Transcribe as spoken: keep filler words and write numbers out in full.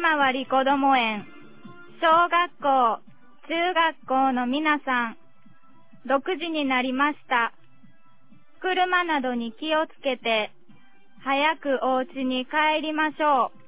わりこども園、小学校、中学校の皆さん、ろくじになりました。車などに気をつけて、早くお家に帰りましょう。